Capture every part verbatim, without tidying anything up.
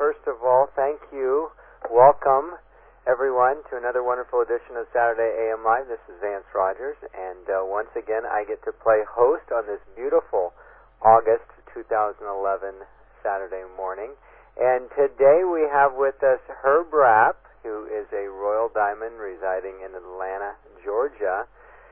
first of all, thank you. Welcome, everyone, to another wonderful edition of Saturday A M Live. This is Vance Rogers, and uh, once again, I get to play host on this beautiful August two thousand eleven Saturday morning. And today we have with us Herb Rapp, who is a Royal Diamond residing in Atlanta, Georgia.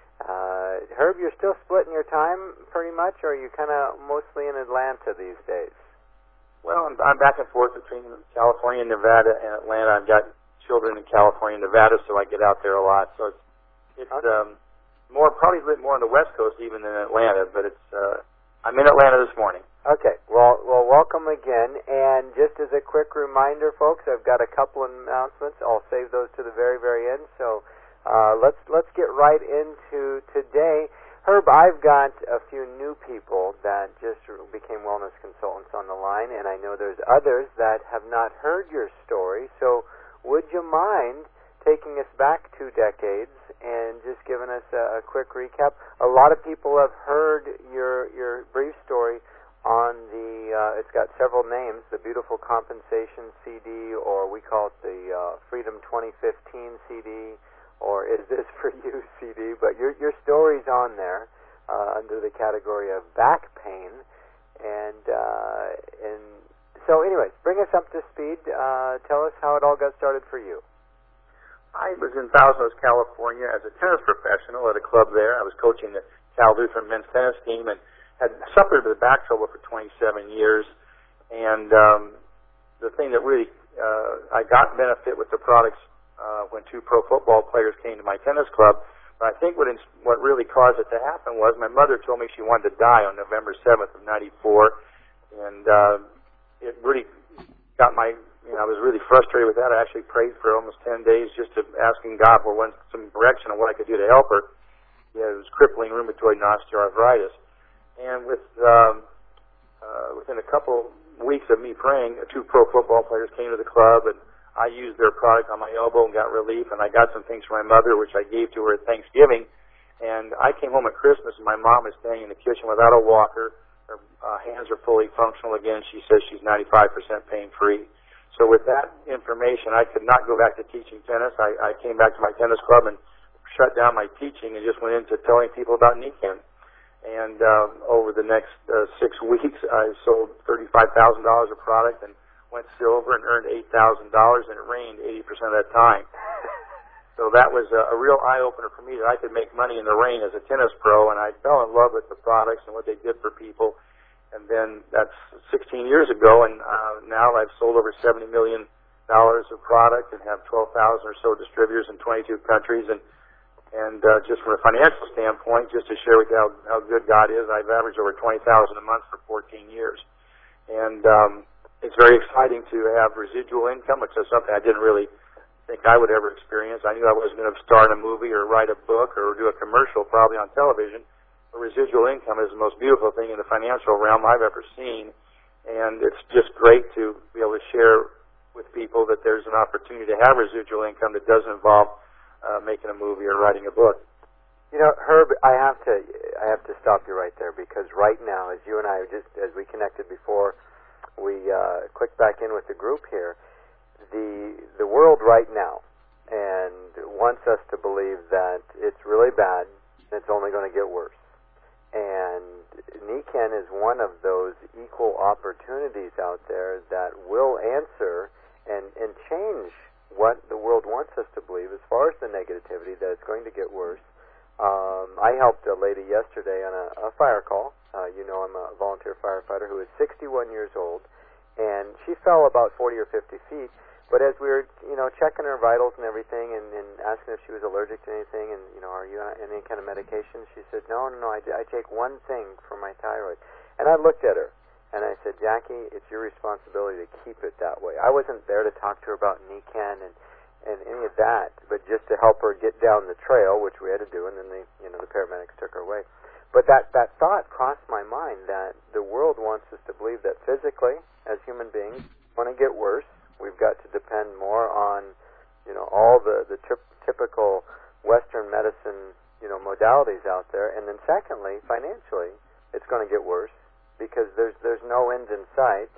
Uh, Herb, you're still splitting your time pretty much, or are you kind of mostly in Atlanta these days? Well, I'm, I'm back and forth between California, Nevada, and Atlanta. I've got children in California and Nevada, so I get out there a lot. So it's, it's okay. um, more probably a bit more on the West Coast even than Atlanta, but it's uh, I'm in Atlanta this morning. Okay. Well, well, welcome again. And just as a quick reminder, folks, I've got a couple of announcements. I'll save those to the very, very end. So uh, let's let's get right into today. Herb, I've got a few new people that just became wellness consultants on the line, and I know there's others that have not heard your story. So would you mind taking us back two decades and just giving us a, a quick recap? A lot of people have heard your your brief story on the, uh, it's got several names, the Beautiful Compensation C D, or we call it the uh, Freedom twenty fifteen C D, or Is This For You C D, but your your story's on there uh, under the category of back pain. And uh, and so anyways, bring us up to speed. Uh, tell us how it all got started for you. I was in Thousand Oaks, California as a tennis professional at a club there. I was coaching the Cal Lutheran men's tennis team and had suffered with back trouble for twenty-seven years. And um, the thing that really, uh, I got benefit with the products Uh, when two pro football players came to my tennis club. But I think what ins- what really caused it to happen was my mother told me she wanted to die on November seventh of ninety-four, and uh, it really got my, you know, I was really frustrated with that. I actually prayed for almost ten days just to asking God for one, some direction on what I could do to help her. Yeah, it was crippling rheumatoid and osteoarthritis. And with um, uh, within a couple weeks of me praying, two pro football players came to the club, and I used their product on my elbow and got relief, and I got some things for my mother, which I gave to her at Thanksgiving. And I came home at Christmas, and my mom is standing in the kitchen without a walker. Her uh, hands are fully functional again. She says she's ninety-five percent pain-free. So with that information, I could not go back to teaching tennis. I, I came back to my tennis club and shut down my teaching and just went into telling people about Nikken. And uh, over the next uh, six weeks, I sold thirty-five thousand dollars of product and went silver and earned eight thousand dollars, and it rained eighty percent of that time. So that was a, a real eye-opener for me that I could make money in the rain as a tennis pro, and I fell in love with the products and what they did for people. And then that's sixteen years ago, and uh, now I've sold over seventy million dollars of product and have twelve thousand or so distributors in twenty-two countries. And, and uh, just from a financial standpoint, just to share with you how, how good God is, I've averaged over twenty thousand dollars a month for fourteen years. And um, it's very exciting to have residual income, which is something I didn't really think I would ever experience. I knew I wasn't going to star in a movie or write a book or do a commercial probably on television. But residual income is the most beautiful thing in the financial realm I've ever seen. And it's just great to be able to share with people that there's an opportunity to have residual income that doesn't involve uh, making a movie or writing a book. You know, Herb, I have to I have to stop you right there, because right now, as you and I just as we connected before we uh, click back in with the group here, the the world right now and wants us to believe that it's really bad and it's only going to get worse. And Nikken is one of those equal opportunities out there that will answer and, and change what the world wants us to believe as far as the negativity that it's going to get worse. Um, I helped a lady yesterday on a, a fire call. Uh, you know, I'm a volunteer firefighter who is sixty-one years old, and she fell about forty or fifty feet. But as we were, you know, checking her vitals and everything, and, and asking if she was allergic to anything, and you know, are you on any kind of medication? She said, no, no, no. I, I take one thing for my thyroid. And I looked at her, and I said, Jackie, it's your responsibility to keep it that way. I wasn't there to talk to her about Nikken and and any of that, but just to help her get down the trail, which we had to do, and then the, you know, the paramedics took her away. But that, that thought crossed my mind that the world wants us to believe that physically, as human beings, when it get worse, we've got to depend more on, you know, all the, the tri- typical Western medicine, you know, modalities out there. And then secondly, financially, it's going to get worse because there's there's no end in sight.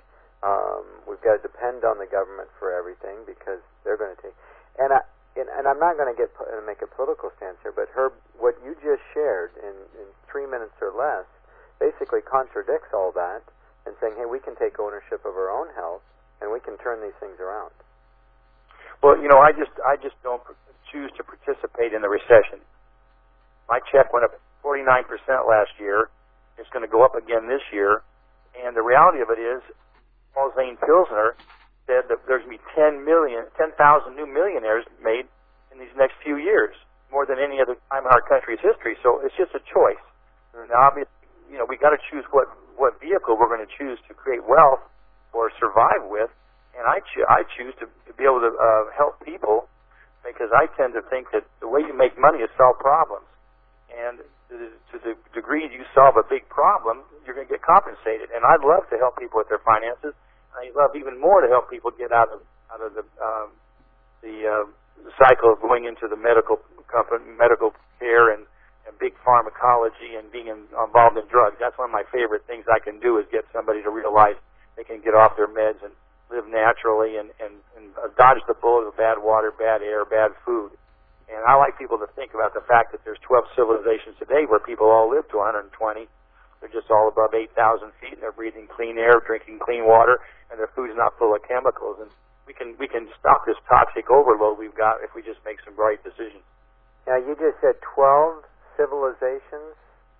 Um, we've got to depend on the government for everything because they're going to take. And I, and, and I'm not going to get uh, make a political stance here, but Herb, what you just shared in, in three minutes or less basically contradicts all that and saying, hey, we can take ownership of our own health and we can turn these things around. Well, you know, I just I just don't choose to participate in the recession. My check went up forty-nine percent last year. It's going to go up again this year. And the reality of it is, Paul Zane Pilsner said that there's going to be ten million, ten thousand new millionaires made in these next few years, more than any other time in our country's history. So it's just a choice. Mm-hmm. Now, obviously, you know, we got to choose what, what vehicle we're going to choose to create wealth or survive with. And I, cho- I choose to, to be able to uh, help people because I tend to think that the way you make money is solve problems. And to the, to the degree you solve a big problem, you're going to get compensated. And I'd love to help people with their finances. I'd love even more to help people get out of out of the um, the uh, cycle of going into the medical company, medical care, and, and big pharmacology, and being in, involved in drugs. That's one of my favorite things I can do is get somebody to realize they can get off their meds and live naturally and, and, and dodge the bullet of bad water, bad air, bad food. And I like people to think about the fact that there's twelve civilizations today where people all live to one hundred twenty. They're just all above eight thousand feet, and they're breathing clean air, drinking clean water, and their food's not full of chemicals. And we can we can stop this toxic overload we've got if we just make some right decisions. Now, you just said twelve civilizations?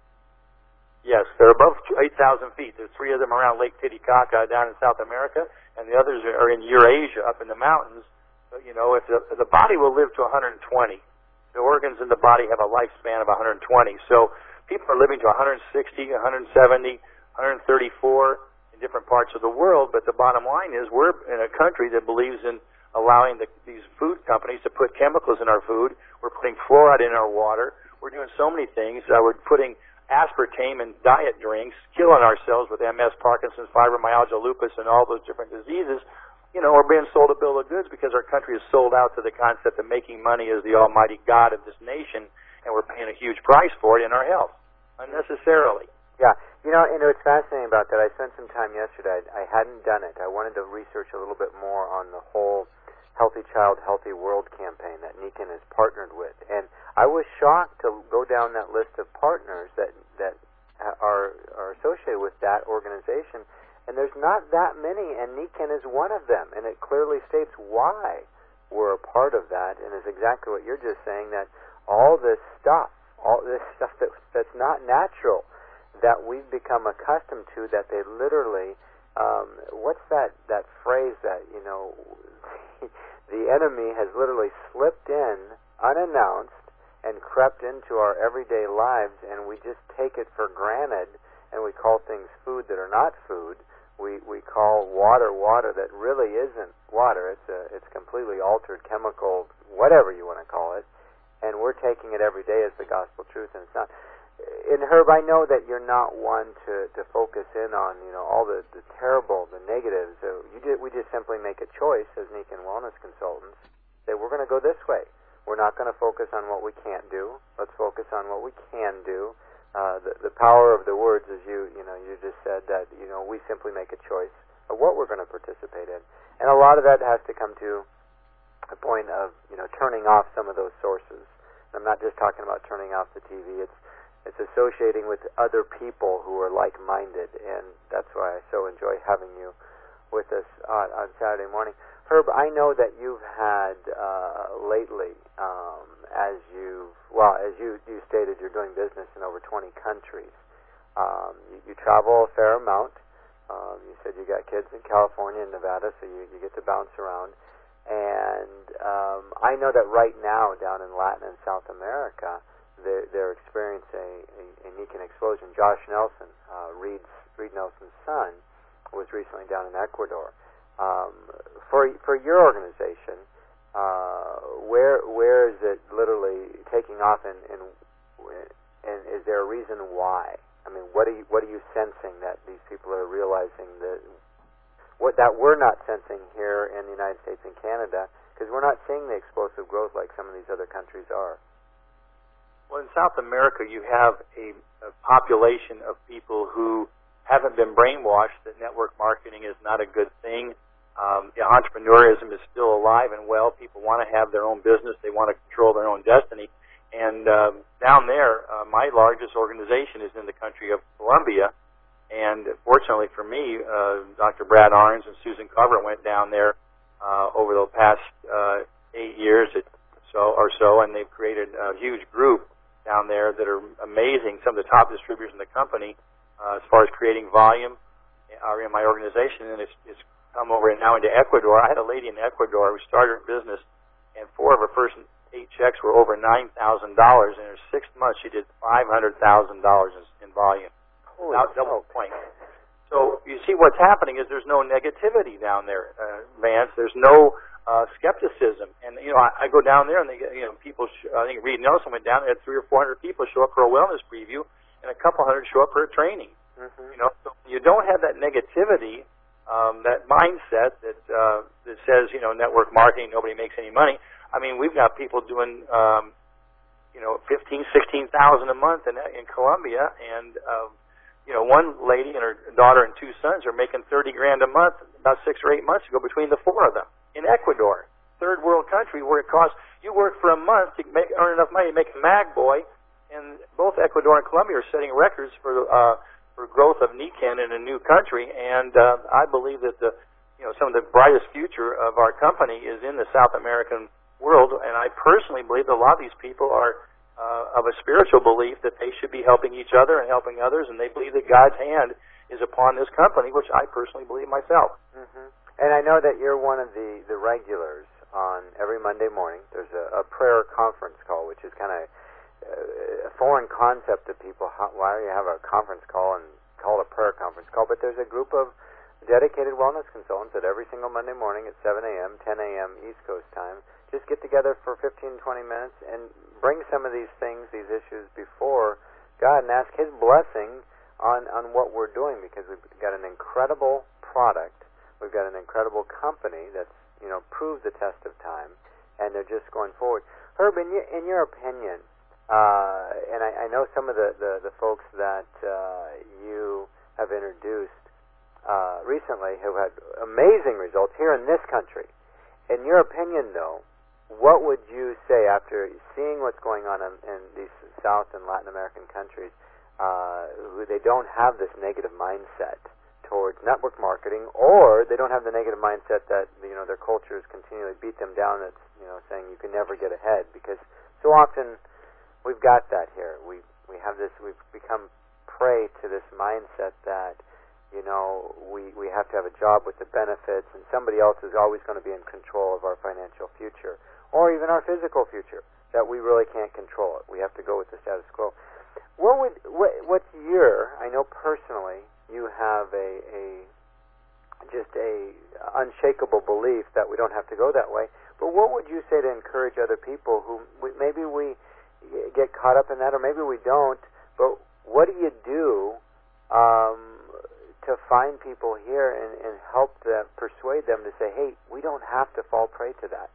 Yes, they're above eight thousand feet. There's three of them around Lake Titicaca down in South America, and the others are in Eurasia up in the mountains. But, you know, if the, the body will live to one hundred twenty, the organs in the body have a lifespan of one hundred twenty. So people are living to one hundred sixty, one hundred seventy, one hundred thirty-four in different parts of the world, but the bottom line is we're in a country that believes in allowing the, these food companies to put chemicals in our food. We're putting fluoride in our water. We're doing so many things. Uh, we're putting aspartame in diet drinks, killing ourselves with M S, Parkinson's, fibromyalgia, lupus, and all those different diseases. You know, we're being sold a bill of goods because our country is sold out to the concept of making money as the almighty God of this nation, and we're paying a huge price for it in our health, unnecessarily. Yeah. You know, you know, it's fascinating about that. I spent some time yesterday. I, I hadn't done it. I wanted to research a little bit more on the whole Healthy Child, Healthy World campaign that Nikken has partnered with. And I was shocked to go down that list of partners that, that are, are associated with that organization. And there's not that many, and Nikken is one of them. And it clearly states why we're a part of that, and is exactly what you're just saying, that all this stuff, all this stuff that, that's not natural, that we've become accustomed to, that they literally, um, what's that, that phrase that, you know, the enemy has literally slipped in unannounced and crept into our everyday lives, and we just take it for granted, and we call things food that are not food. We we call water water that really isn't water. It's a it's completely altered chemical, whatever you want to call it, and we're taking it every day as the gospel truth, and it's not. And Herb, I know that you're not one to, to focus in on, you know, all the, the terrible, the negatives. So you did, we just simply make a choice as Nikken Wellness Consultants that we're going to go this way. We're not going to focus on what we can't do. Let's focus on what we can do. Uh, the, the power of the words, as you you know you just said, that you know we simply make a choice of what we're going to participate in, and a lot of that has to come to a point of you know turning off some of those sources. And I'm not just talking about turning off the T V. It's It's associating with other people who are like-minded, and that's why I so enjoy having you with us on, on Saturday morning. Herb, I know that you've had uh, lately, um, as you well as you, you stated, you're doing business in over twenty countries. Um, you, you travel a fair amount. Um, you said you got kids in California and Nevada, so you, you get to bounce around. And um, I know that right now down in Latin and South America, They're, they're experiencing a, a Nikken explosion. Josh Nelson, uh, Reed's, Reed Nelson's son, was recently down in Ecuador. Um, for for your organization, uh, where where is it literally taking off, and, and and is there a reason why? I mean, what are you what are you sensing that these people are realizing that what that we're not sensing here in the United States and Canada, because we're not seeing the explosive growth like some of these other countries are? Well, in South America, you have a, a population of people who haven't been brainwashed that network marketing is not a good thing. Um, yeah, entrepreneurism is still alive and well. People want to have their own business. They want to control their own destiny. And um, down there, uh, my largest organization is in the country of Colombia. And fortunately for me, uh, Doctor Brad Arns and Susan Cover went down there uh, over the past uh, eight years so or so, and they've created a huge group down there that are amazing. Some of the top distributors in the company uh, as far as creating volume are in my organization, and it's, it's come over now into Ecuador. I had a lady in Ecuador who started her business, and four of her first eight checks were over nine thousand dollars. In her sixth month, she did five hundred thousand dollars in, in volume. Holy Now, double point. So you see what's happening is there's no negativity down there, uh, Vance. There's no uh, skepticism. And, you know, I, I go down there and they get, you know, people, sh- I think Reed Nelson went down there, had three or four hundred people show up for a wellness preview and a couple hundred show up for a training. Mm-hmm. You know, so you don't have that negativity, um, that mindset that, uh, that says, you know, network marketing, nobody makes any money. I mean, we've got people doing, um, you know, fifteen, sixteen thousand a month in, in Colombia, and, um, you know, one lady and her daughter and two sons are making thirty grand a month, about six or eight months ago between the four of them in Ecuador, third world country where it costs, you work for a month to make, earn enough money to make a mag boy, and both Ecuador and Colombia are setting records for, uh, for growth of Niken in a new country, and, uh, I believe that the, you know, some of the brightest future of our company is in the South American world, and I personally believe that a lot of these people are Uh, of a spiritual belief that they should be helping each other and helping others, and they believe that God's hand is upon this company, which I personally believe myself. Mm-hmm. And I know that you're one of the, the regulars on every Monday morning. There's a, a prayer conference call, which is kind of uh, a foreign concept to people. How, why do you have a conference call and call it a prayer conference call? But there's a group of dedicated wellness consultants that every single Monday morning at seven a.m., ten a.m. East Coast time, just get together for fifteen, twenty minutes and bring some of these things, these issues before God and ask His blessing on, on what we're doing, because we've got an incredible product. We've got an incredible company that's, you know, proved the test of time, and they're just going forward. Herb, in your, in your opinion, uh, and I, I know some of the, the, the folks that uh, you have introduced uh, recently who had amazing results here in this country. In your opinion, though, what would you say after seeing what's going on in, in these South and Latin American countries, uh, who they don't have this negative mindset towards network marketing, or they don't have the negative mindset that, you know, their cultures continually beat them down, that's, you know, saying you can never get ahead, because so often we've got that here. We we have this. We've become prey to this mindset that, you know, we, we have to have a job with the benefits, and somebody else is always going to be in control of our financial future, or even our physical future, that we really can't control it. We have to go with the status quo. What would, what, what's your, I know personally you have a, a just a unshakable belief that we don't have to go that way, but what would you say to encourage other people who we, maybe we get caught up in that, or maybe we don't, but what do you do um, to find people here and, and help them, persuade them to say, hey, we don't have to fall prey to that?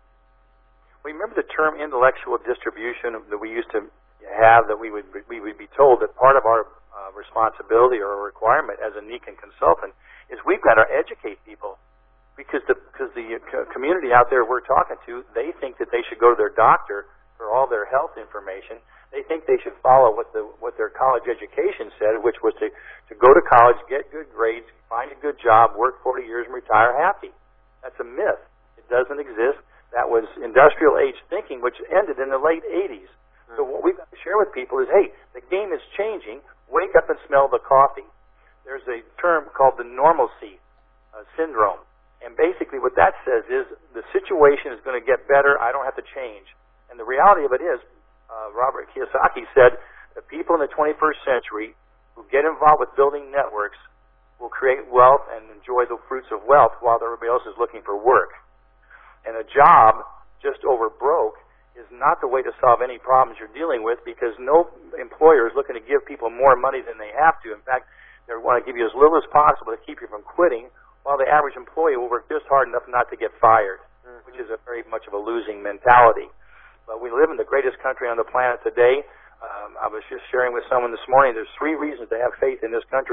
We remember the term intellectual distribution that we used to have, that we would we would be told that part of our uh, responsibility or a requirement as a Niken consultant is we've got to educate people, because the because the community out there we're talking to, they think that they should go to their doctor for all their health information. They think they should follow what the what their college education said, which was to to go to college, get good grades, find a good job, work forty years, and retire happy. That's a myth. It doesn't exist. That was industrial age thinking, which ended in the late eighties. So what we've got to share with people is, hey, the game is changing. Wake up and smell the coffee. There's a term called the normalcy uh, syndrome. And basically what that says is the situation is going to get better. I don't have to change. And the reality of it is, uh, Robert Kiyosaki said, the people in the twenty-first century who get involved with building networks will create wealth and enjoy the fruits of wealth while everybody else is looking for work. And a job just over broke is not the way to solve any problems you're dealing with, because no employer is looking to give people more money than they have to. In fact, they want to give you as little as possible to keep you from quitting, while the average employee will work just hard enough not to get fired, mm-hmm. which is a very much of a losing mentality. But we live in the greatest country on the planet today. Um, I was just sharing with someone this morning, there's three reasons to have faith in this country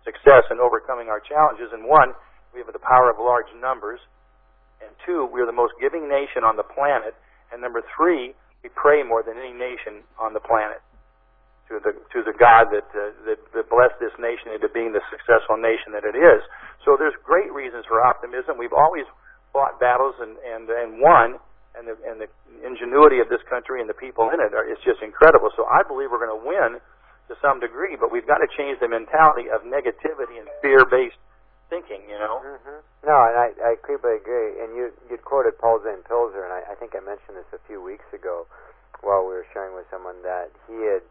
success in overcoming our challenges. And one, we have the power of large numbers. And two, we're the most giving nation on the planet. And number three, we pray more than any nation on the planet to the to the God that, uh, that that blessed this nation into being the successful nation that it is. So there's great reasons for optimism. We've always fought battles and and, and won, and the and the ingenuity of this country and the people in it are, is just incredible. So I believe we're going to win to some degree, but we've got to change the mentality of negativity and fear-based thinking. You know. Mm-hmm. No, and I, I completely agree. And you you quoted Paul Zane Pilzer, and I, I think I mentioned this a few weeks ago while we were sharing with someone that he had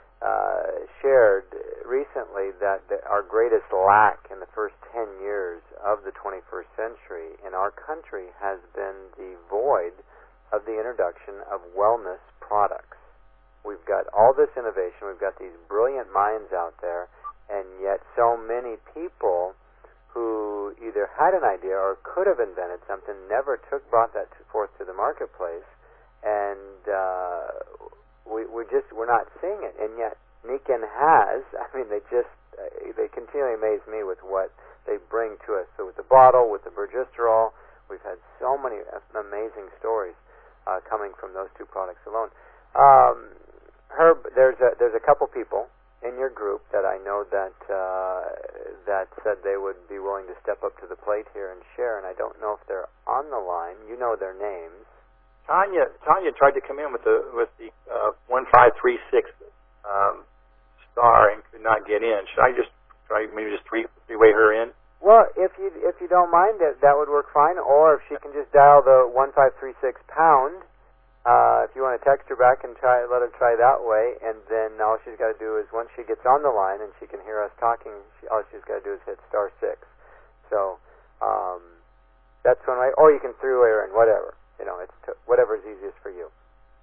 uh, shared recently that the, our greatest lack in the first ten years of the twenty-first century in our country has been the void of the introduction of wellness products. We've got all this innovation, we've got these brilliant minds out there, and yet so many people who either had an idea or could have invented something never took brought that to, forth to the marketplace, and uh, we we just we're not seeing it. And yet Nikken has. I mean, they just uh, they continually amaze me with what they bring to us. So with the bottle, with the Bergisterol, we've had so many amazing stories uh, coming from those two products alone. Um, Herb, there's a there's a couple people in your group that I know that uh, that said they would be willing to step up to the plate here and share, and I don't know if they're on the line. You know their names. Tanya Tanya tried to come in with the with the uh, one five three six um, star and could not get in. Should I just try maybe just three three way her in? Well, if you if you don't mind, that that would work fine. Or if she can just dial the one five three six pound. Uh, if you want to text her back and try, let her try that way, and then all she's got to do is once she gets on the line and she can hear us talking, she, all she's got to do is hit star six. So um, that's one way. Or you can through her and whatever. You know, it's t- whatever's easiest for you.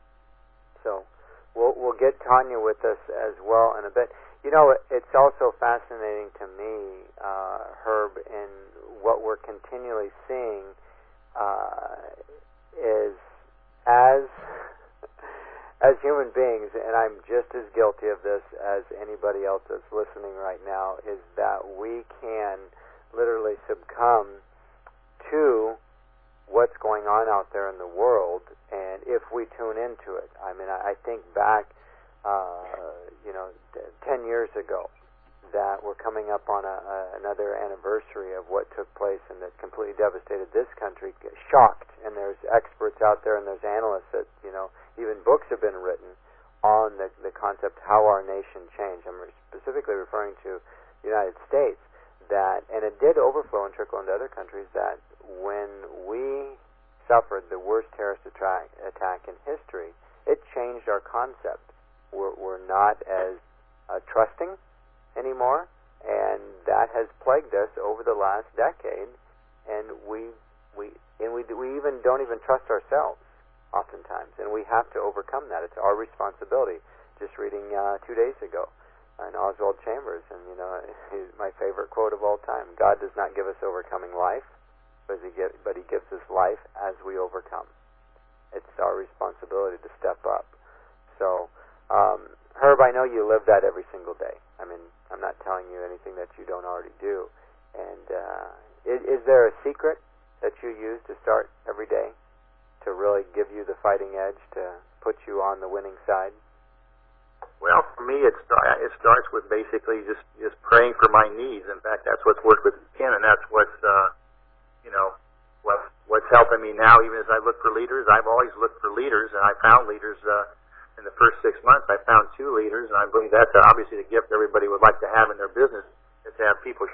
So we'll we'll get Tanya with us as well in a bit. You know, it's also fascinating to me, uh, Herb, in what we're continually seeing uh, is. As as human beings, and I'm just as guilty of this as anybody else that's listening right now, is that we can literally succumb to what's going on out there in the world, and if we tune into it. I mean, I, I think back, uh, you know, ten years ago, that we're coming up on a, a, another anniversary of what took place and that completely devastated this country, shocked, and there's experts out there and there's analysts that, you know, even books have been written on the, the concept how our nation changed. I'm specifically referring to the United States, that, and it did overflow and trickle into other countries, that when we suffered the worst terrorist attack, attack in history, it changed our concept. We're, we're not as uh, trusting anymore, and that has plagued us over the last decade, and we we and we we even don't even trust ourselves oftentimes, and we have to overcome that. It's our responsibility. Just reading uh, two days ago in Oswald Chambers, and you know, my favorite quote of all time: God does not give us overcoming life, but he give, but he gives us life as we overcome. It's our responsibility to step up. So um, Herb, I know you live that every single day. I mean, I'm not telling you anything that you don't already do. And uh, is, is there a secret that you use to start every day to really give you the fighting edge, to put you on the winning side? Well, for me, it, start, it starts with basically just, just praying for my needs. In fact, that's what's worked with Ken, and that's what's, uh, you know, what, what's helping me now. Even as I look for leaders, I've always looked for leaders, and I found leaders uh, in the first six months. I found two leaders, and I believe that's uh, obviously the gift everybody would like to have in their business, is to have people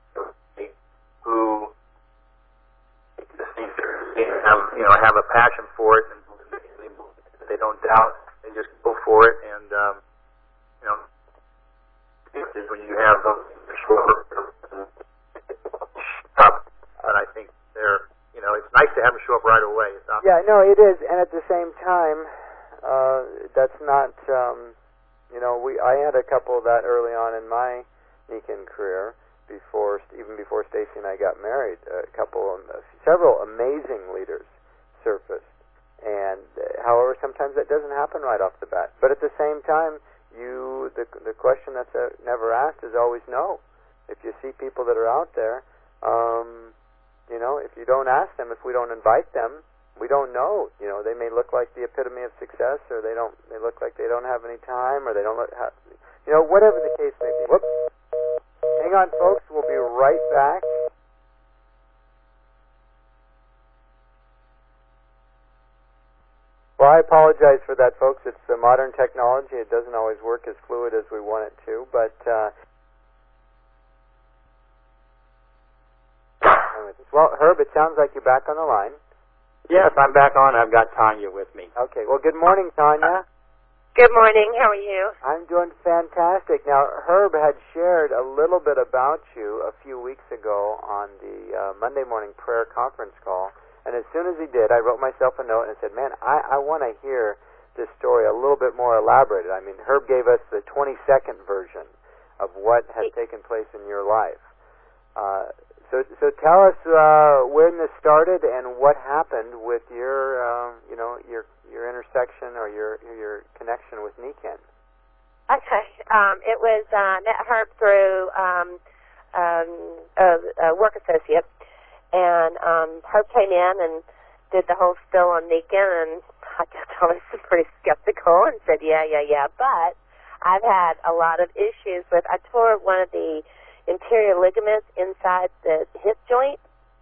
who have, you know, have a passion for it, and they don't doubt. They just go for it, and um, you know, when you have those up, and I think they're, you know, it's nice to have them show up right away. It's not yeah, no, it is, and at the same time, uh, that's not, um, you know, we. I had a couple of that early on in my Nikken career, before even before Stacy and I got married. A couple, of, several amazing leaders surfaced. And uh, however, sometimes that doesn't happen right off the bat. But at the same time, you the the question that's uh, never asked is always no. if you see people that are out there, um, you know, if you don't ask them, if we don't invite them, we don't know. You know, they may look like the epitome of success, or they don't. They look like they don't have any time, or they don't look. Have, you know, whatever the case may be. Whoops. Hang on, folks. We'll be right back. Well, I apologize for that, folks. It's the modern technology. It doesn't always work as fluid as we want it to. But, uh, well, Herb, it sounds like you're back on the line. Yes, I'm back on. I've got Tanya with me. Okay. Well, good morning, Tanya. Good morning. How are you? I'm doing fantastic. Now, Herb had shared a little bit about you a few weeks ago on the uh, Monday morning prayer conference call. And as soon as he did, I wrote myself a note and said, man, I, I want to hear this story a little bit more elaborated. I mean, Herb gave us the twenty-second version of what has taken place in your life. Uh, so so tell us uh, when this started and what happened with your, uh, you know, your your intersection or your your connection with Nikken. Okay. Um, it was uh, met Herb through um, um, a, a work associate. And um, Herb came in and did the whole spill on Nikken, and I guess I was pretty skeptical and said, yeah, yeah, yeah. But I've had a lot of issues with, I tore one of the interior ligaments inside the hip joint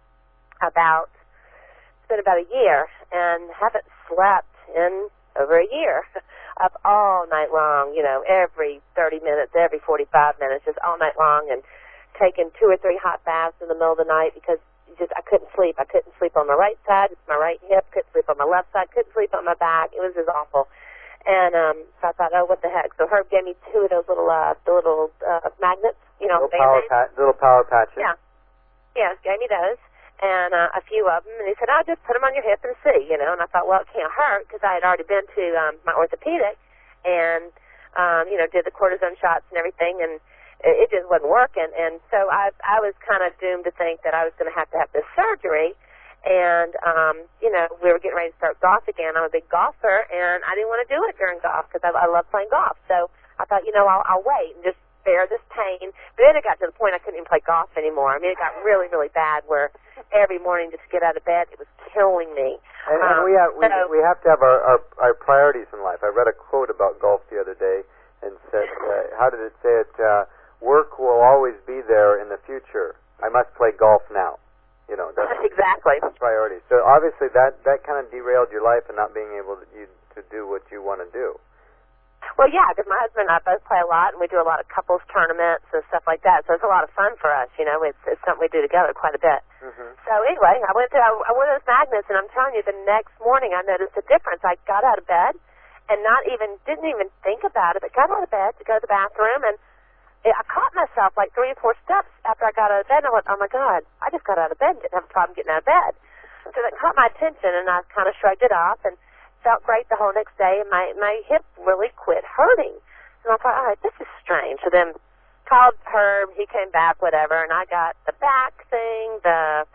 about, it's been about a year, and haven't slept in over a year, up all night long, you know, every thirty minutes, every forty-five minutes, just all night long, and taking two or three hot baths in the middle of the night because just I couldn't sleep. I couldn't sleep on my right side. It's my right hip. Couldn't sleep on my left side. Couldn't sleep on my back. It was just awful. And um, so I thought, oh, what the heck? So Herb gave me two of those little, uh, the little uh, magnets, you know, little power, pa- little power patches. Yeah, yeah, gave me those and uh, a few of them. And he said, oh, just put them on your hip and see, you know. And I thought, well, it can't hurt because I had already been to um, my orthopedic and um, you know, did the cortisone shots and everything, and it just wasn't working. And so I I was kind of doomed to think that I was going to have to have this surgery. And, um, you know, we were getting ready to start golf again. I'm a big golfer, and I didn't want to do it during golf because I, I love playing golf. So I thought, you know, I'll, I'll wait and just bear this pain. But then it got to the point I couldn't even play golf anymore. I mean, it got really, really bad where every morning just to get out of bed, it was killing me. And, and um, we, have, we, so, we have to have our, our, our priorities in life. I read a quote about golf the other day and said, uh, how did it say it? Uh, Work will always be there in the future. I must play golf now. You know, that's exactly that's priority. So obviously that, that kind of derailed your life and not being able to, you, to do what you want to do. Well, yeah, because my husband and I both play a lot, and we do a lot of couples tournaments and stuff like that. So it's a lot of fun for us. You know, it's, it's something we do together quite a bit. Mm-hmm. So anyway, I went to I went to those magnets, and I'm telling you, the next morning I noticed a difference. I got out of bed and not even didn't even think about it, but got out of bed to go to the bathroom, and I caught myself like three or four steps after I got out of bed, and I went, oh, my God, I just got out of bed and didn't have a problem getting out of bed. So that caught my attention, and I kind of shrugged it off and felt great the whole next day, and my, my hip really quit hurting. And I thought, all right, this is strange. So then called Herb, he came back, whatever, and I got the back thing, the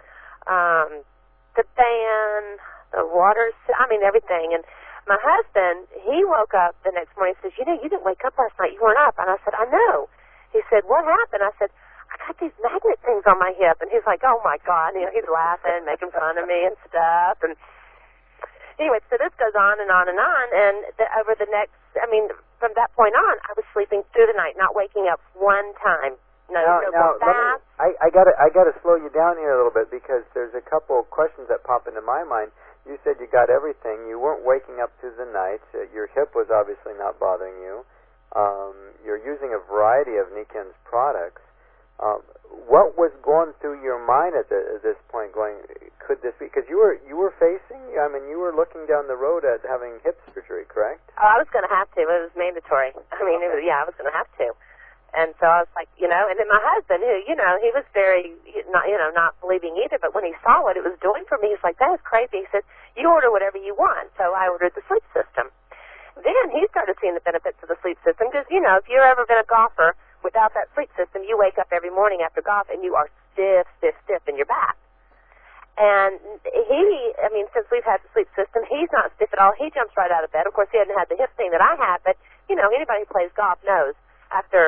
um, the fan, the water, I mean, everything. And my husband, he woke up the next morning and says, you know, you didn't wake up last night. You weren't up. And I said, I know. He said, what happened? I said, I got these magnet things on my hip. And he's like, oh, my God. And, you know, he's laughing, making fun of me and stuff. And anyway, so this goes on and on and on. And the, over the next, I mean, from that point on, I was sleeping through the night, not waking up one time. No, now, no now, let me, I, I gotta, I gotta slow you down here a little bit because there's a couple of questions that pop into my mind. You said you got everything. You weren't waking up through the night. Uh, your hip was obviously not bothering you. Um, you're using a variety of Nikken's products. Um, what was going through your mind at, the, at this point? Going, could this be? Because you were you were facing. I mean, you were looking down the road at having hip surgery, correct? Oh, I was going to have to. It was mandatory. I mean, it was, yeah, I was going to have to. And so I was like, you know, and then my husband, who, you know, he was very, not, you know, not believing either, but when he saw what it was doing for me, he's like, that is crazy. He said, you order whatever you want. So I ordered the sleep system. Then he started seeing the benefits of the sleep system because, you know, if you've ever been a golfer, without that sleep system, you wake up every morning after golf and you are stiff, stiff, stiff in your back. And he, I mean, since we've had the sleep system, he's not stiff at all. He jumps right out of bed. Of course, he hadn't had the hip thing that I had, but, you know, anybody who plays golf knows after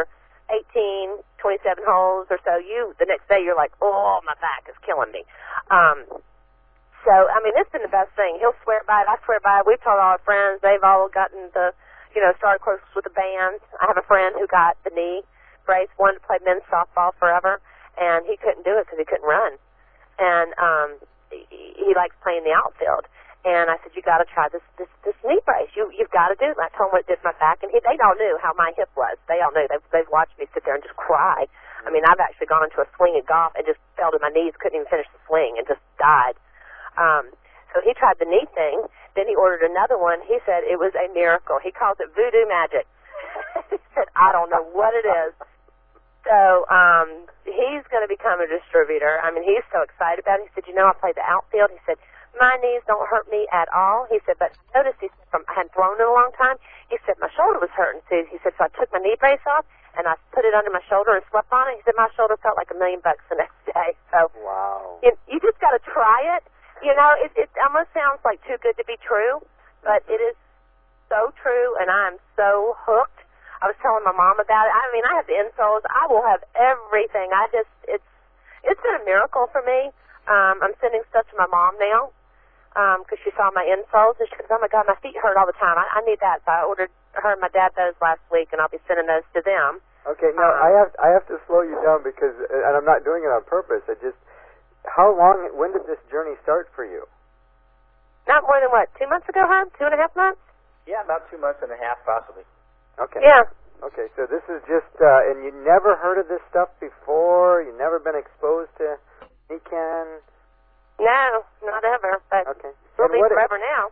eighteen, twenty-seven holes or so, you the next day you're like, oh, my back is killing me. Um, so, I mean, it's been the best thing. He'll swear by it. I swear by it. We've told all our friends. They've all gotten the, you know, started close with the band. I have a friend who got the knee brace, wanted to play men's softball forever, and he couldn't do it because he couldn't run. And um, he, he likes playing the outfield. And I said, you got to try this, this this knee brace. You you've got to do it. And I told him what it did to my back, and he, they all knew how my hip was. They all knew. They've, they've watched me sit there and just cry. I mean, I've actually gone into a swing at golf and just fell to my knees, couldn't even finish the swing, and just died. Um, so he tried the knee thing. Then he ordered another one. He said it was a miracle. He calls it voodoo magic. He said, I don't know what it is. So um, he's going to become a distributor. I mean, he's so excited about it. He said, you know, I played the outfield. He said, my knees don't hurt me at all. He said, but I noticed, he said, from, I hadn't thrown in a long time. He said, my shoulder was hurting, too. He said, so I took my knee brace off, and I put it under my shoulder and slept on it. He said, my shoulder felt like a million bucks the next day. So wow. you, you just got to try it. You know, it, it almost sounds like too good to be true, but it is so true, and I'm so hooked. I was telling my mom about it. I mean, I have the insoles. I will have everything. I just, it's it's been a miracle for me. Um, I'm sending stuff to my mom now because um, she saw my insoles, and she goes, oh, my God, my feet hurt all the time. I, I need that. So I ordered her and my dad those last week, and I'll be sending those to them. Okay, now um, I have I have to slow you down because, and I'm not doing it on purpose. I just, how long, when did this journey start for you? Not more than, what, two months ago, Herb? Two and a half months? Yeah, about two months and a half, possibly. Okay. Yeah. Okay, so this is just, uh, and you never heard of this stuff before? You've never been exposed to Nican? No, not ever, but okay. we'll and be what forever it, now.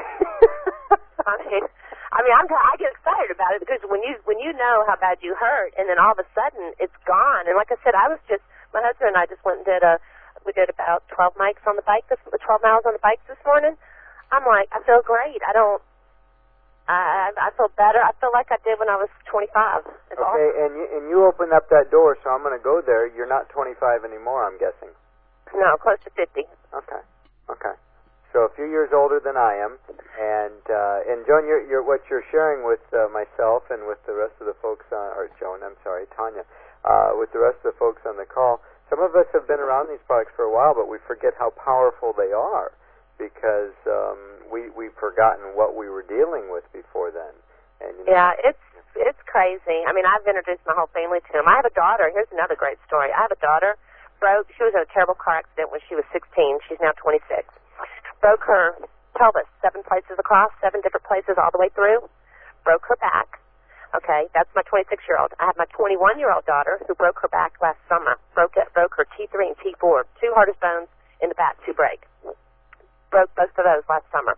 I mean, I mean, I'm, I get excited about it because when you when you know how bad you hurt, and then all of a sudden it's gone. And like I said, I was just, my husband and I just went and did a, we did about twelve mics on the bike, this, twelve miles on the bike this morning. I'm like, I feel great. I don't, I I feel better. I feel like I did when I was twenty-five. It's okay, awesome. and you, and you opened up that door, so I'm going to go there. You're not twenty-five anymore, I'm guessing. No, close to fifty. Okay, okay. So a few years older than I am, and uh, and Joan, you're, you're what you're sharing with uh, myself and with the rest of the folks on, or Joan, I'm sorry, Tanya, uh, with the rest of the folks on the call. Some of us have been around these products for a while, but we forget how powerful they are because um, we we've forgotten what we were dealing with before then. And you know, yeah, it's it's crazy. I mean, I've introduced my whole family to them. I have a daughter. Here's another great story. I have a daughter. Broke. She was in a terrible car accident when she was sixteen. She's now twenty-six. Broke her pelvis seven places across, seven different places all the way through. Broke her back. Okay, that's my twenty-six-year-old. I have my twenty-one-year-old daughter who broke her back last summer. Broke it, broke her T three and T four, two hardest bones in the back to break. Broke both of those last summer.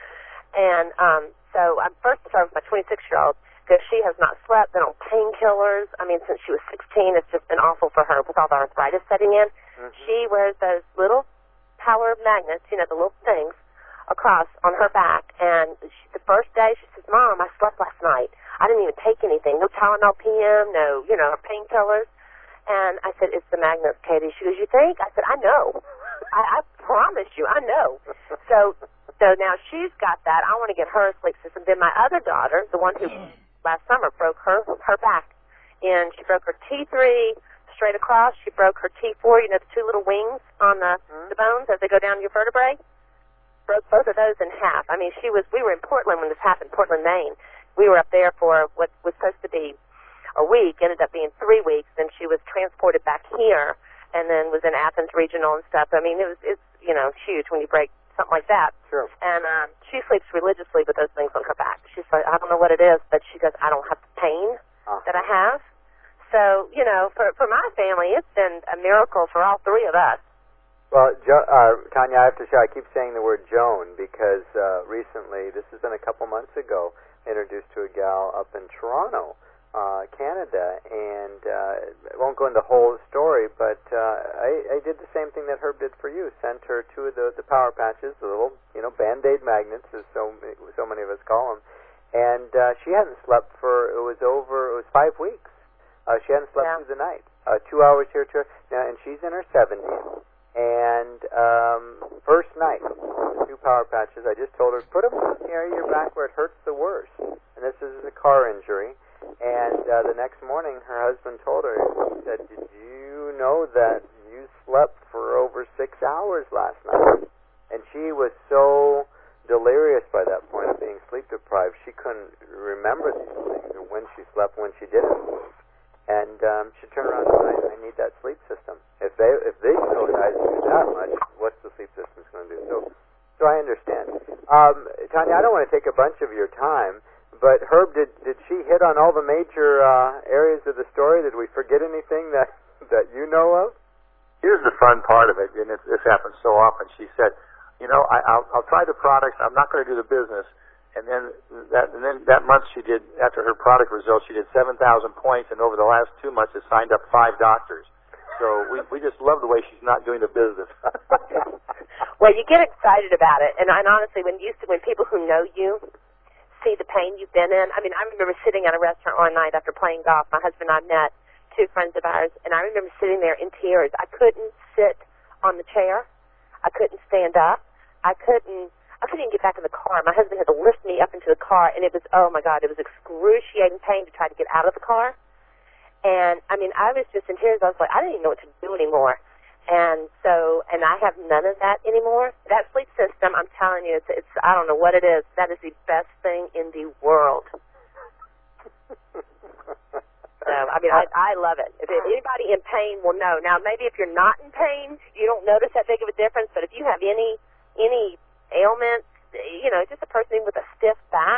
And um, so I'm first started with my twenty-six-year-old because she has not slept, been on painkillers. I mean, since she was sixteen, it's just been awful for her with all the arthritis setting in. Mm-hmm. She wears those little power magnets, you know, the little things, across on her back. And she, the first day, she says, Mom, I slept last night. I didn't even take anything. No Tylenol P M, no, you know, painkillers. And I said, it's the magnets, Katie. She goes, you think? I said, I know. I, I promise you, I know. So, so now she's got that. I want to get her a sleep system. Then my other daughter, the one who last summer broke her her back, and she broke her T three straight across. She broke her T four, you know, the two little wings on the, mm-hmm. the bones as they go down your vertebrae. Broke both of those in half. I mean, she was. We were in Portland when this happened, Portland, Maine. We were up there for what was supposed to be a week, ended up being three weeks. Then she was transported back here, and then was in Athens Regional and stuff. I mean, it was it's you know huge when you break something like that. Sure. And um, she sleeps religiously with those things on her back. She's like, I don't know what it is, but she goes, I don't have the pain uh-huh. that I have. So, you know, for for my family, it's been a miracle for all three of us. Well, jo- uh, Tanya, I have to say, I keep saying the word Joan because uh, recently, this has been a couple months ago, introduced to a gal up in Toronto, uh, Canada, and uh, I won't go into the whole story, but uh, I, I did the same thing that Herb did for you, sent her two of the, the power patches, the little, you know, Band-Aid magnets, as so, so many of us call them, and uh, she hadn't slept for, it was over, it was five weeks. Uh, she hadn't slept yeah. through the night. Uh, two hours here, two hours, now, and she's in her seventies. And um, first night, the two power patches, I just told her, put them in the area of your back where it hurts the worst. And this is a car injury. And uh, the next morning, her husband told so delirious by that point of being sleep deprived, she couldn't remember these things, or when she slept, when she didn't move. And um, she turned around and said, I, I need that sleep system. If they if these little guys do that much, what's the sleep system's going to do? So, so I understand. Um, Tanya, I don't want to take a bunch of your time, but Herb, did did she hit on all the major uh, areas of the story? Did we forget anything that that you know of? Here's the fun part of it, and it, this happens so often. She said, you know, I, I'll, I'll try the products. I'm not going to do the business. And then that, and then that month she did, after her product results, she did seven thousand points, and over the last two months has signed up five doctors. So we we just love the way she's not doing the business. Well, you get excited about it, and, and honestly, when you when people who know you see the pain you've been in, I mean, I remember sitting at a restaurant one night after playing golf. My husband and I met, two friends of ours, and I remember sitting there in tears. I couldn't sit on the chair. I couldn't stand up. I couldn't. I couldn't even get back in the car. My husband had to lift me up into the car, and it was, oh, my God, it was excruciating pain to try to get out of the car. And, I mean, I was just in tears. I was like, I didn't even know what to do anymore. And so, and I have none of that anymore. That sleep system, I'm telling you, it's, it's I don't know what it is. That is the best thing in the world. So, I mean, I, I love it. If anybody in pain will know. Now, maybe if you're not in pain, you don't notice that big of a difference, but if you have any any ailments, you know, just a person with a stiff back,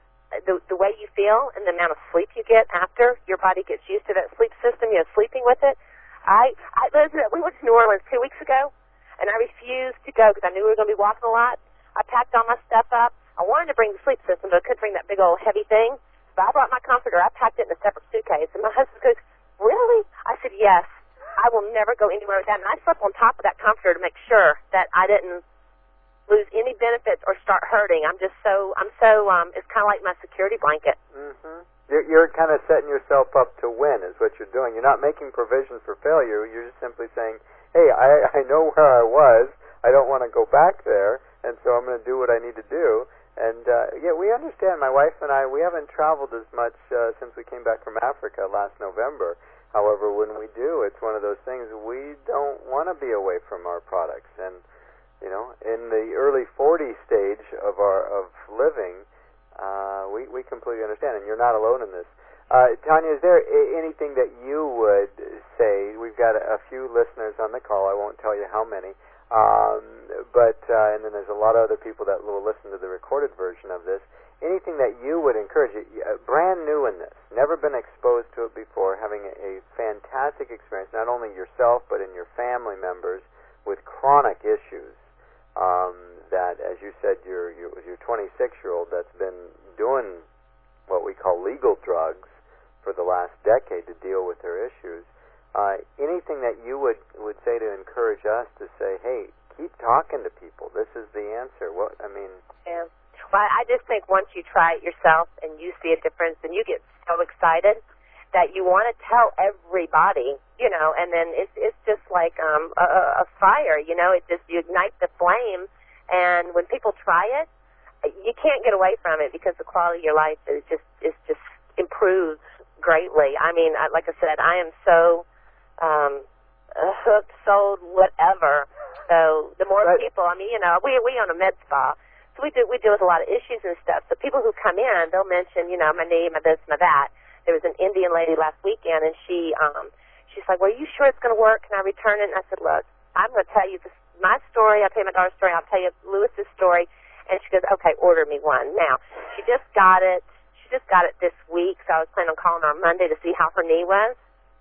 the the way you feel and the amount of sleep you get after your body gets used to that sleep system, you know, sleeping with it. I, I we went to New Orleans two weeks ago, and I refused to go because I knew we were going to be walking a lot. I packed all my stuff up. I wanted to bring the sleep system, but I couldn't bring that big old heavy thing. But I brought my comforter. I packed it in a separate suitcase, and my husband goes, "Really?" I said, "Yes. I will never go anywhere with that." And I slept on top of that comforter to make sure that I didn't lose any benefits or start hurting. I'm just so, I'm so, um, it's kind of like my security blanket. Mm-hmm. You're, you're kind of setting yourself up to win is what you're doing. You're not making provision for failure. You're just simply saying, hey, I, I know where I was. I don't want to go back there, and so I'm going to do what I need to do. And, uh, yeah, we understand. My wife and I, we haven't traveled as much uh, since we came back from Africa last November. However, when we do, it's one of those things we don't want to be away from our products. And you know, in the early forties stage of our of living, uh, we we completely understand, and you're not alone in this. Uh, Tanya, is there a- anything that you would say? We've got a, a few listeners on the call. I won't tell you how many, um, but uh, and then there's a lot of other people that will listen to the recorded version of this. Anything that you would encourage? Uh, brand new in this, never been exposed to it before, having a, a fantastic experience, not only yourself but in your family members with chronic issues. Um, that, as you said, your your your twenty-six-year-old that's been doing what we call legal drugs for the last decade to deal with her issues. Uh, anything that you would, would say to encourage us to say, hey, keep talking to people. This is the answer. What I mean. Yeah. Well, I just think once you try it yourself and you see a difference, and you get so excited that you want to tell everybody, you know, and then it's it's just like um, a, a fire, you know. It just, you ignite the flame, and when people try it, you can't get away from it because the quality of your life is just is just improves greatly. I mean, I, like I said, I am so um, hooked, sold, whatever. So the more right. people, I mean, you know, we we own a med spa, so we do we deal with a lot of issues and stuff. So people who come in, they'll mention, you know, my knee, my this, my that. There was an Indian lady last weekend, and she, um, she's like, well, are you sure it's going to work? Can I return it? And I said, look, I'm going to tell you this, my story. I'll tell you my daughter's story. I'll tell you Lewis's story. And she goes, okay, order me one. Now, she just got it. She just got it this week, so I was planning on calling her on Monday to see how her knee was.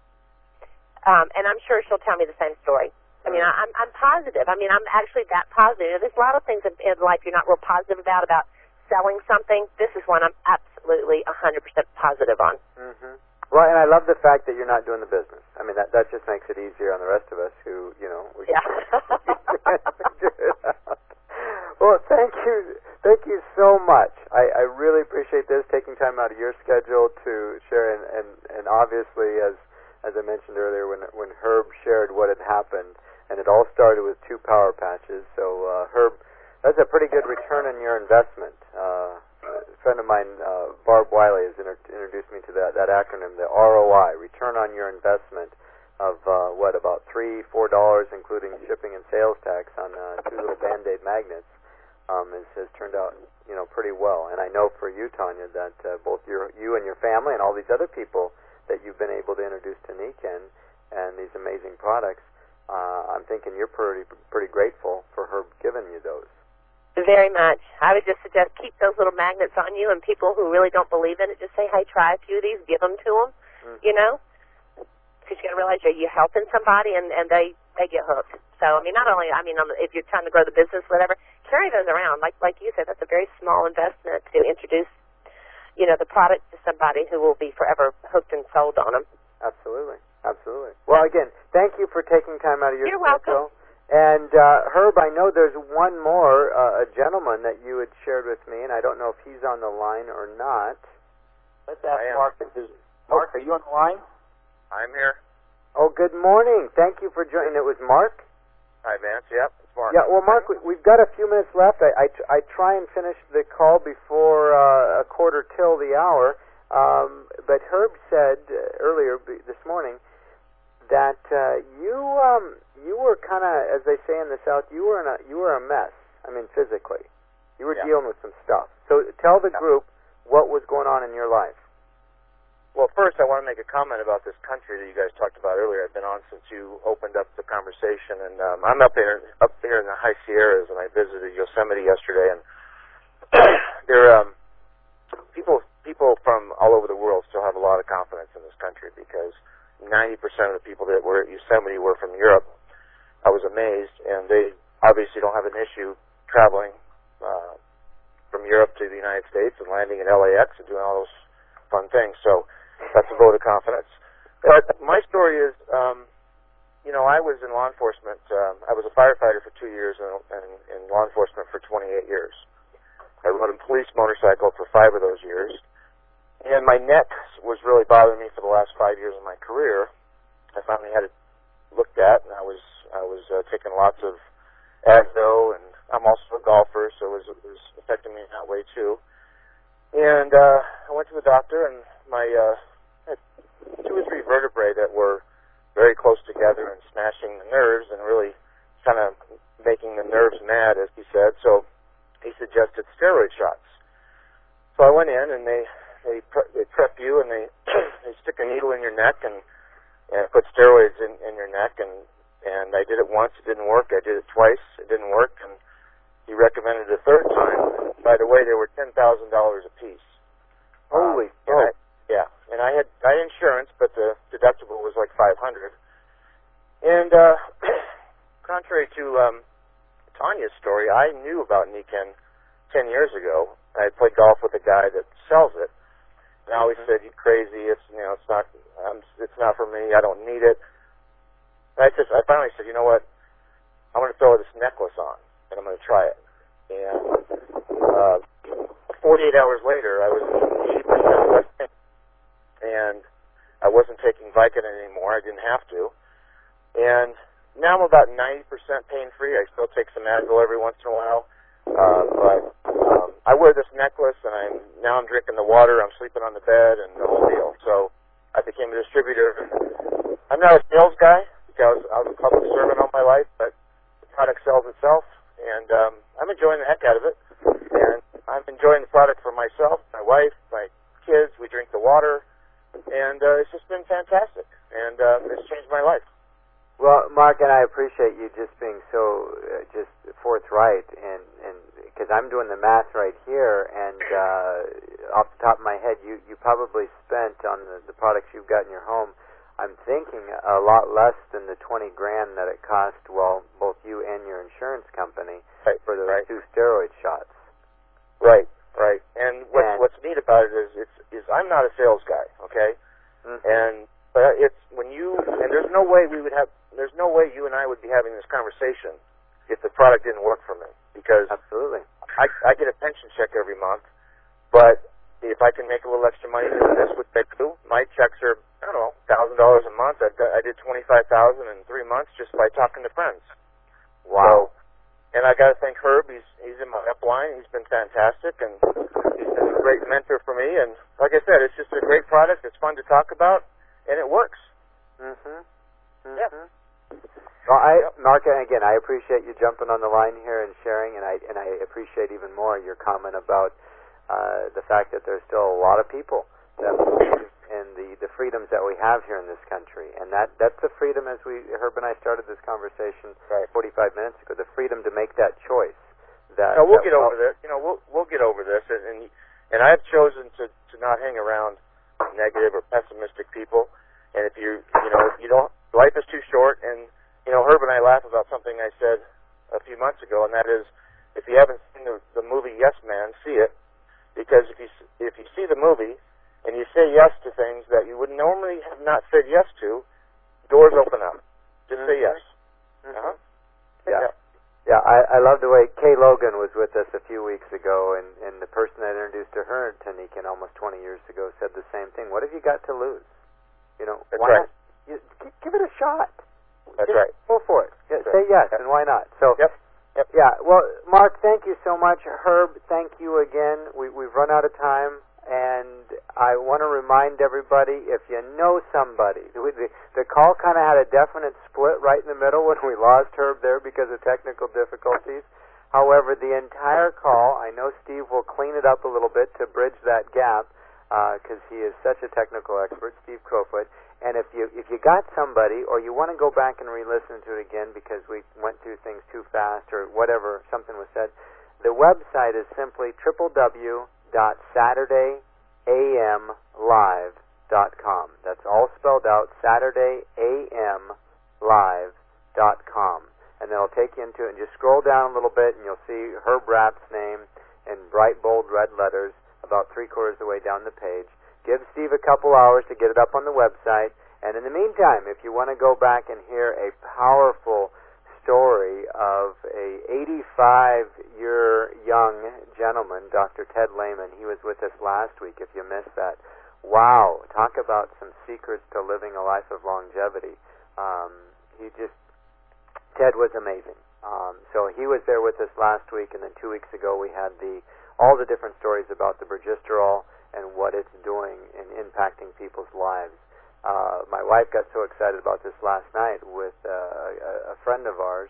Um, and I'm sure she'll tell me the same story. I mean, I, I'm, I'm positive. I mean, I'm actually that positive. There's a lot of things in, in life you're not real positive about, about selling something. This is one I'm absolutely one hundred percent positive on. Mm-hmm. Well, and I love the fact that you're not doing the business. I mean, that that just makes it easier on the rest of us who, you know. We yeah. Well, thank you. Thank you so much. I, I really appreciate this, taking time out of your schedule to share. And, and, and obviously, as as I mentioned earlier, when when Herb shared what had happened, and it all started with two power patches. So, uh, Herb, that's a pretty good return on your investment. Uh, a friend of mine, uh, Barb Wiley, has inter- introduced me to that, that acronym, the R O I, return on your investment of, uh, what, about three, four dollars, including shipping and sales tax on uh, two little Band-Aid magnets. um, has, has turned out, you know, pretty well. And I know for you, Tanya, that uh, both your, you and your family and all these other people that you've been able to introduce to Nikken and these amazing products, uh, I'm thinking you're pretty pretty grateful for her giving you those. Very much. I would just suggest keep those little magnets on you, and people who really don't believe in it, just say, hey, try a few of these, give them to them, mm-hmm. you know, because you got to realize you're, you're helping somebody, and, and they, they get hooked. So, I mean, not only, I mean, on the, if you're trying to grow the business, whatever, carry those around. Like like you said, that's a very small investment to introduce, you know, the product to somebody who will be forever hooked and sold on them. Absolutely. Absolutely. Well, again, thank you for taking time out of your You're schedule. welcome. And, uh, Herb, I know there's one more, uh, a gentleman that you had shared with me, and I don't know if he's on the line or not. Let's ask Mark. Is, Mark, are you on the line? I'm here. Oh, good morning. Thank you for joining. It was Mark? Hi, Vance. Yep, it's Mark. Yeah, well, Mark, we, we've got a few minutes left. I, I, I try and finish the call before uh, a quarter till the hour. Um, but Herb said uh, earlier b- this morning that uh, you um, you were kind of, as they say in the South, you were in a you were a mess. I mean, physically, you were yeah. dealing with some stuff. So tell the yeah. group what was going on in your life. Well, first, I want to make a comment about this country that you guys talked about earlier. I've been on since you opened up the conversation, and um, I'm up here up here in the high Sierras, and I visited Yosemite yesterday, and there um, people people from all over the world still have a lot of confidence in this country because ninety percent of the people that were at Yosemite were from Europe. I was amazed, and they obviously don't have an issue traveling uh, from Europe to the United States and landing at L A X and doing all those fun things. So that's a vote of confidence. But my story is, um, you know, I was in law enforcement. Um, I was a firefighter for two years and, and in law enforcement for twenty-eight years. I rode a police motorcycle for five of those years. And my neck was really bothering me for the last five years of my career. I finally had it looked at, and I was I was uh, taking lots of Advil, and I'm also a golfer, so it was, it was affecting me in that way too. And uh, I went to the doctor, and my uh, I had two or three vertebrae that were very close together and smashing the nerves and really kind of making the nerves mad, as he said. So he suggested steroid shots. So I went in, and they they, pre- they prep you, and they they stick a needle in your neck and and put steroids in, in your neck, and and I did it once, it didn't work. I did it twice, it didn't work, and he recommended it a third time. By the way, they were ten thousand dollars a piece. Holy um, oh. I, yeah, and I had I had insurance, but the deductible was like five hundred. And uh, contrary to um, Tanya's story, I knew about Nikken ten years ago. I played golf with a guy that sells it, and I always said, "You crazy? It's you know, it's not, um, it's not for me. I don't need it." And I just, I finally said, "You know what? I'm going to throw this necklace on, and I'm going to try it." And uh, forty-eight hours later, I was eighty percent less pain, and I wasn't taking Vicodin anymore. I didn't have to, and now I'm about ninety percent pain-free. I still take some Advil every once in a while, uh, but um, I wear this necklace, and I'm now I'm drinking the water. I'm sleeping on the bed, and the whole deal. So I became a distributor. I'm not a sales guy because I was a public servant all my life, but the product sells itself, and um, I'm enjoying the heck out of it. And I'm enjoying the product for myself, my wife, my kids. We drink the water, and uh, it's just been fantastic, and uh, it's changed my life. Well, Mark, and I appreciate you just being so uh, just forthright, and and because I'm doing the math right here, and uh, off the top of my head, you you probably spent on the, the products you've got in your home, I'm thinking a lot less than the twenty grand that it cost. Well, both you and your insurance company right, for those right. two steroid shots. Right, right. And what's and, what's neat about it is it's is I'm not a sales guy, okay, mm-hmm. and but it's when you and there's no way we would have. There's no way you and I would be having this conversation if the product didn't work for me. Because absolutely, I, I get a pension check every month, but if I can make a little extra money doing this, which I do, my checks are I don't know, thousand dollars a month. I've got, I did twenty five thousand in three months just by talking to friends. Wow! So, and I got to thank Herb. He's he's in my upline. He's been fantastic, and he's been a great mentor for me. And like I said, it's just a great product. It's fun to talk about, and it works. Mm-hmm. Mm-hmm. Yeah. Well, I, Yep. Mark, and again, I appreciate you jumping on the line here and sharing, and I and I appreciate even more your comment about uh, the fact that there's still a lot of people that believe in the, the freedoms that we have here in this country, and that that's the freedom, as we Herb and I started this conversation Right. forty-five minutes ago, the freedom to make that choice. That No, we'll that, get over this. You know, we'll we'll get over this, and and, and I've chosen to to not hang around negative or pessimistic people. And if you you know you don't, life is too short. And you know, Herb and I laugh about something I said a few months ago, and that is, if you haven't seen the, the movie Yes Man, see it, because if you if you see the movie and you say yes to things that you would normally have not said yes to, doors open up. Just say yes. Mhm. Uh-huh. Yeah. Yeah. Yeah, I, I love the way Kay Logan was with us a few weeks ago, and, and the person that introduced to her to Nikin almost twenty years ago said the same thing. What have you got to lose? You know, That's why right. not? You, g- give it a shot. That's Just right. Go for it. Yeah, That's say right. yes, Yep. and why not? So, Yep. Yep. yeah. Well, Mark, thank you so much. Herb, thank you again. We, we've run out of time, and I want to remind everybody, if you know somebody, the, the, the call kind of had a definite split right in the middle when we lost Herb there because of technical difficulties. However, the entire call, I know Steve will clean it up a little bit to bridge that gap, because uh, he is such a technical expert, Steve Crowfoot. And if you if you got somebody, or you want to go back and re-listen to it again because we went through things too fast or whatever, something was said, the website is simply w w w dot saturday a m live dot com. That's all spelled out, saturday a m live dot com. And then it'll take you into it, and just scroll down a little bit, and you'll see Herb Rapp's name in bright, bold red letters about three-quarters of the way down the page. Give Steve a couple hours to get it up on the website, and in the meantime, if you want to go back and hear a powerful story of a eighty-five-year young gentleman, Doctor Ted Lehman, he was with us last week, if you missed that. Wow, talk about some secrets to living a life of longevity. Um, he just... Ted was amazing. Um, so he was there with us last week, and then two weeks ago we had the all the different stories about the Bergisterol and what it's doing in impacting people's lives. Uh, my wife got so excited about this last night with uh, a, a friend of ours,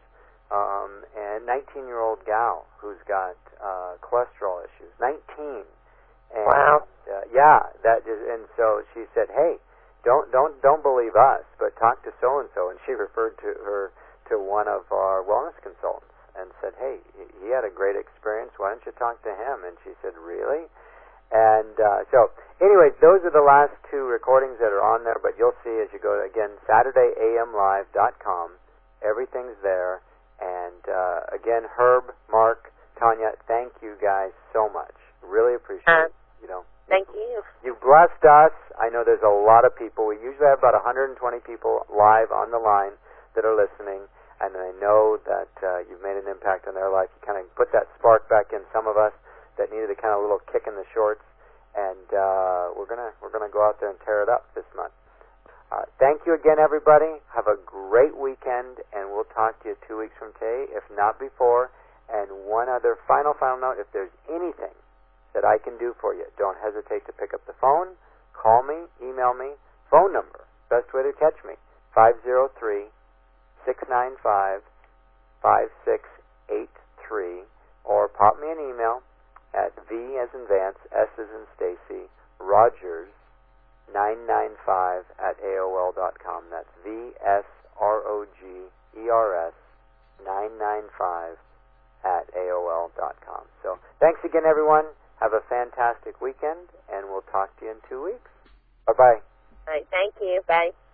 um, and nineteen-year-old gal who's got uh, cholesterol issues. nineteen. And, Wow. Uh, yeah, that is, and so she said, "Hey, don't don't don't believe us, but talk to so and so." And she referred to her to one of our wellness consultants and said, "Hey, he had a great experience. Why don't you talk to him?" And she said, "Really?" And uh, so, anyway, those are the last two recordings that are on there, but you'll see as you go, again, saturday a m live dot com. Everything's there. And uh, again, Herb, Mark, Tanya, thank you guys so much. Really appreciate Uh, it. You know, Thank you. you've blessed us. I know there's a lot of people. We usually have about one hundred twenty people live on the line that are listening. And I know that uh, you've made an impact on their life. You kind of put that spark back in some of us that needed a kind of little kick in the shorts, and uh, we're gonna we're gonna go out there and tear it up this month. Uh, thank you again, everybody. Have a great weekend, and we'll talk to you two weeks from today, if not before. And one other final final note: if there's anything that I can do for you, don't hesitate to pick up the phone, call me, email me. Phone number, best way to catch me: five zero three. six nine five, five six eight three, or pop me an email at V as in Vance, S as in Stacy, Rogers, nine nine five at A O L dot com. That's V S R O G E R S, nine nine five at A O L dot com. So, thanks again, everyone. Have a fantastic weekend, and we'll talk to you in two weeks. Bye-bye. All right, thank you. Bye.